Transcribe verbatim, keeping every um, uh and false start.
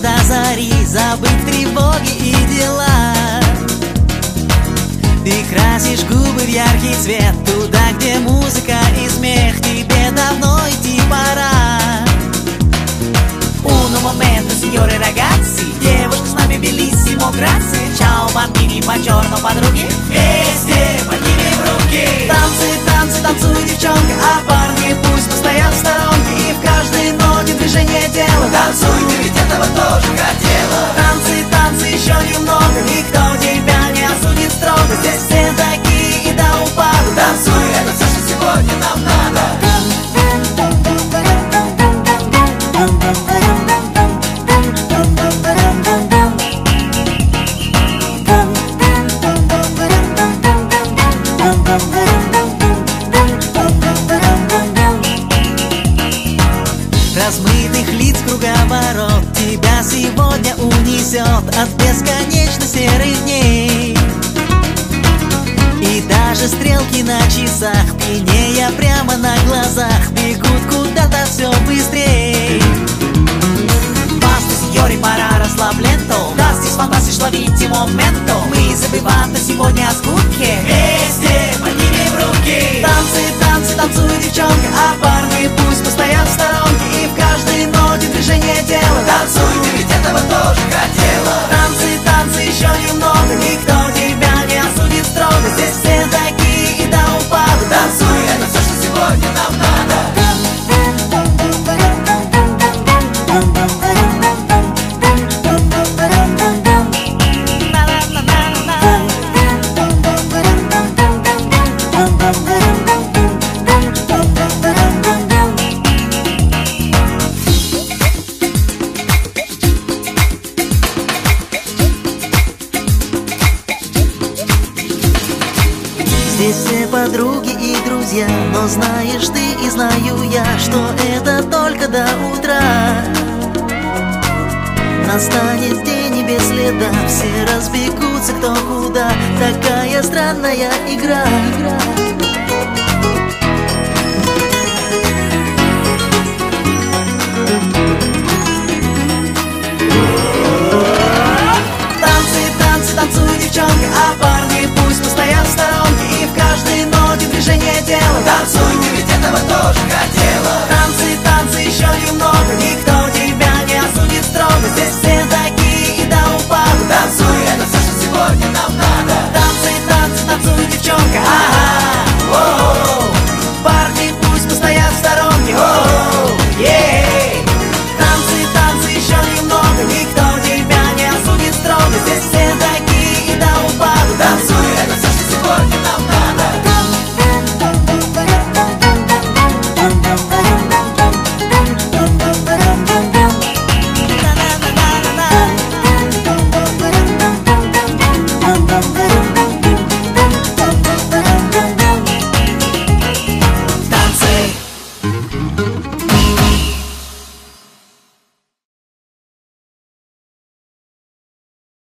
до зари, забыть тревоги и дела. Ты красишь губы в яркий цвет, туда, где музыка и смех. Тебе давно идти пора. Uno momento, signore ragazzi, девушка с нами белиссимо грации. Чао, бомбини, по черному подруги, вместе поднимем руки. Танцы, танцы, танцуй, девчонка, а парни пусть постоят в сторонке. И в каждой ноте движение тела. Танцуй, ты ведь этого тоже хотела. Танцы, танцы, еще немного, никто тебя не осудит строго. Здесь все такие и до упаду. Танцуй, это все, что сегодня нам надо. Размытых лиц круговорот тебя сегодня унесет от бесконечно серых дней. И даже стрелки на часах, пьянея прямо на глазах, бегут куда-то все быстрей. Баста, сеньори, пора расслабленто. Дастис, фантастиш, ловите моменто. Мы забываем сегодня о скуке. Вместе поднимем руки. Танцы, танцы, танцуй, девчонка, а парни пусть постоят в сторонке. И в каждой ноте движение тела. Танцуй, ты ведь этого тоже хотела. Танцы, танцы, еще немного, никто тебя не осудит строго. Здесь все такие и до упаду. Танцуй, это все, что сегодня нам надо. Здесь все подруги и друзья, но знаешь ты и знаю я, что это только до утра. Настанет день и без следа, все разбегутся кто куда. Такая странная игра.